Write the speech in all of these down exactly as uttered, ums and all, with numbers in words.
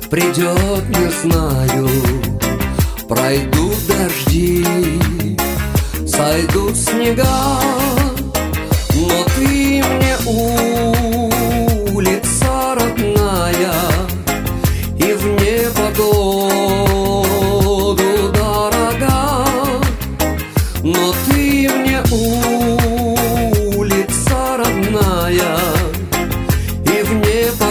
придет, не знаю. Пройдут дожди, сойдут снега, но ты мне улица родная, и в непогоду дорога. Но ты мне улица родная, и в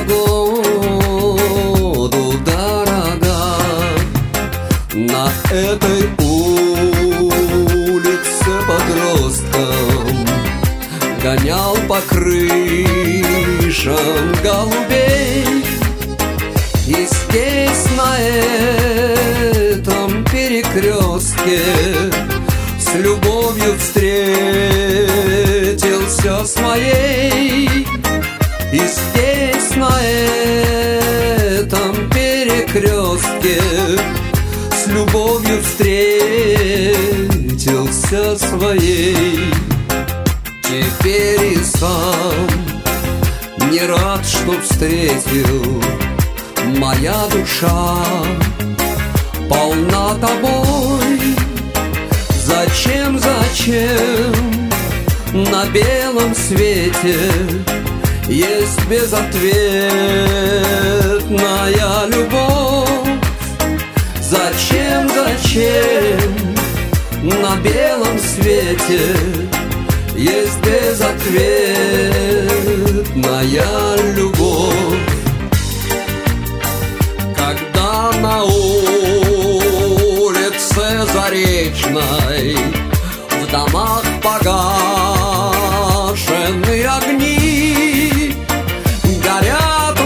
непогоду дорога. На этой улице подростком гонял по крышам голубей. И здесь, на этом перекрестке, с любовью встретился с моей. И здесь, на этом перекрестке, с любовью встретился своей. Теперь и сам не рад, что встретил. Моя душа полна тобой. Зачем, зачем на белом свете есть безответная любовь? Зачем, зачем на белом свете есть безответная любовь? Когда на улице Заречной в домах погашены огни, горят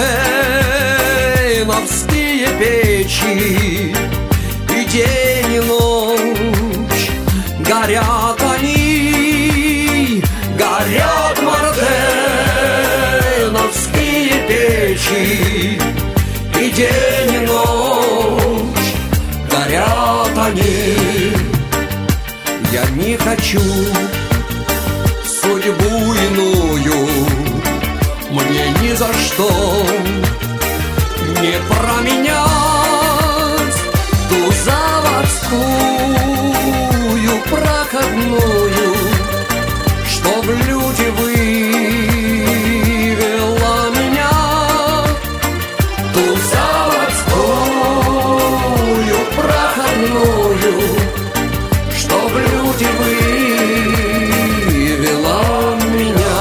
мартеновские печи, и день и ночь горят они, горят мартеновские печи, и день и ночь горят они. Я не хочу судьбу иную, мне ни за что не променять ту заводскую проходную, чтоб люди вывела меня. Ту заводскую проходную, чтоб люди вывела меня.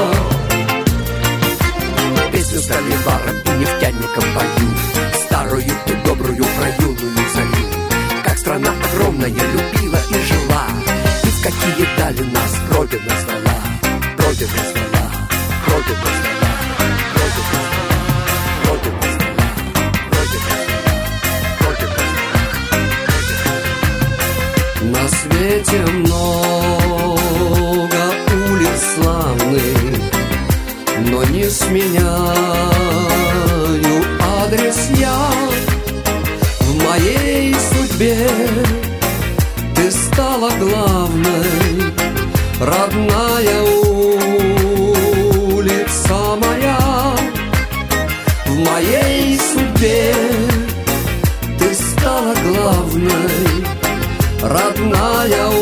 Песню столеваром и нефтяником пою, старую и добрую проюлую зарю. Как страна огромная любила и жила, и в какие дали нас Родина звала, Родина звала, Родина звала, Родина звала, Родина звала, Родина звала, Родина звала. На свете много улиц славных, но не сменяю адрес я. В моей судьбе ты стала главной, родная улица моя. В моей судьбе ты стала главной, родная улица.